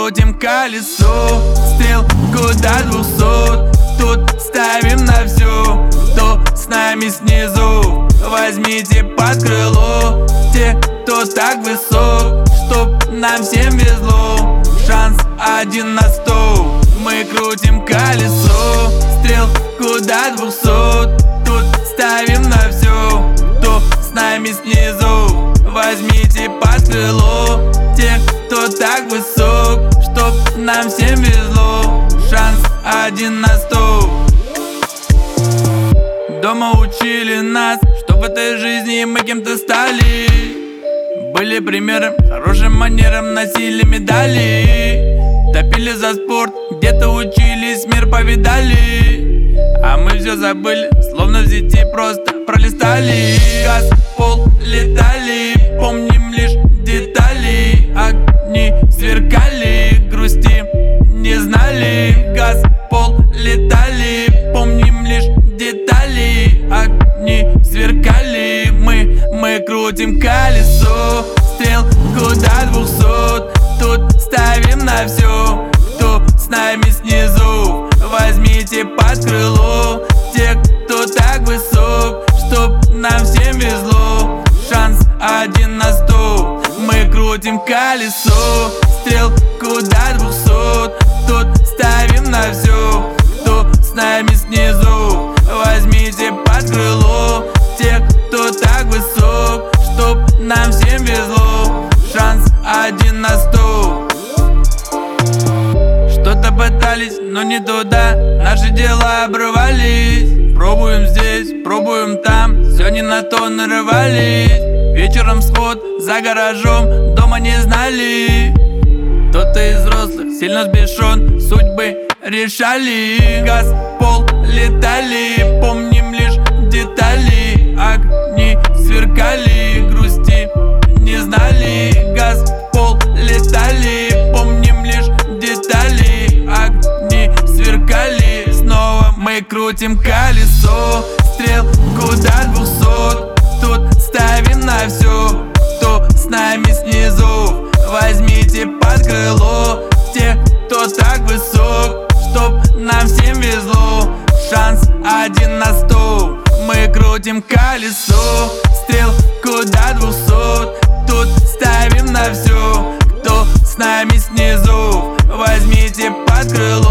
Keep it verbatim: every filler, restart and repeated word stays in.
крутим колесо, стрелку до двухсот. Тут ставим на все, кто с нами снизу. Возьмите под крыло те, кто так высок, чтоб нам всем везло. Шанс один на сто. Мы крутим колесо, стрелку до двухсот. Тут ставим на все, кто с нами снизу. Возьмите под крыло те, кто так высок, чтоб нам всем везло. Шанс один на сто. Дома учили нас, что в этой жизни мы кем-то стали. Были примером, хорошим манерам, носили медали. Топили за спорт, где-то учились, мир повидали. А мы все забыли, словно в сети просто пролистали. Газ, пол, летали, помним лишь детали. Огни сверкали, грусти не знали. Газ, пол, летали, помним лишь детали. Огни сверкали, мы, мы крутим колесо, стрелку до двухсот. Тут ставим на все, кто с нами снизу. Возьмите под крыло тех, кто так высок, чтоб нам всем везло. Шанс один на сто. Мы крутим колесо, стрелку до двухсот. Тут ставим на все, кто с нами снизу. Возьмите под крыло тех, кто так высок, чтоб нам всем везло. Шанс один на сто. Что-то пытались, но не туда, наши дела обрывались. Пробуем здесь, пробуем там, все не на то нарывались. Вечером сход за гаражом, дома не знали. Кто-то из взрослых сильно сбешен, судьбы решали. Газ, пол, летали, помним лишь детали. Огни сверкали, грусти не знали. Газ, пол, летали, помним лишь детали. Огни сверкали, снова мы крутим колесо, стрелку до двухсот. Тут ставим на все, кто с нами снизу. Возьмите под крыло тех, кто так высок, чтоб нам всем везло. Шанс один на сто. Мы крутим колесо, стрелку до двухсот. Тут ставим на все, кто с нами снизу. Возьмите под крыло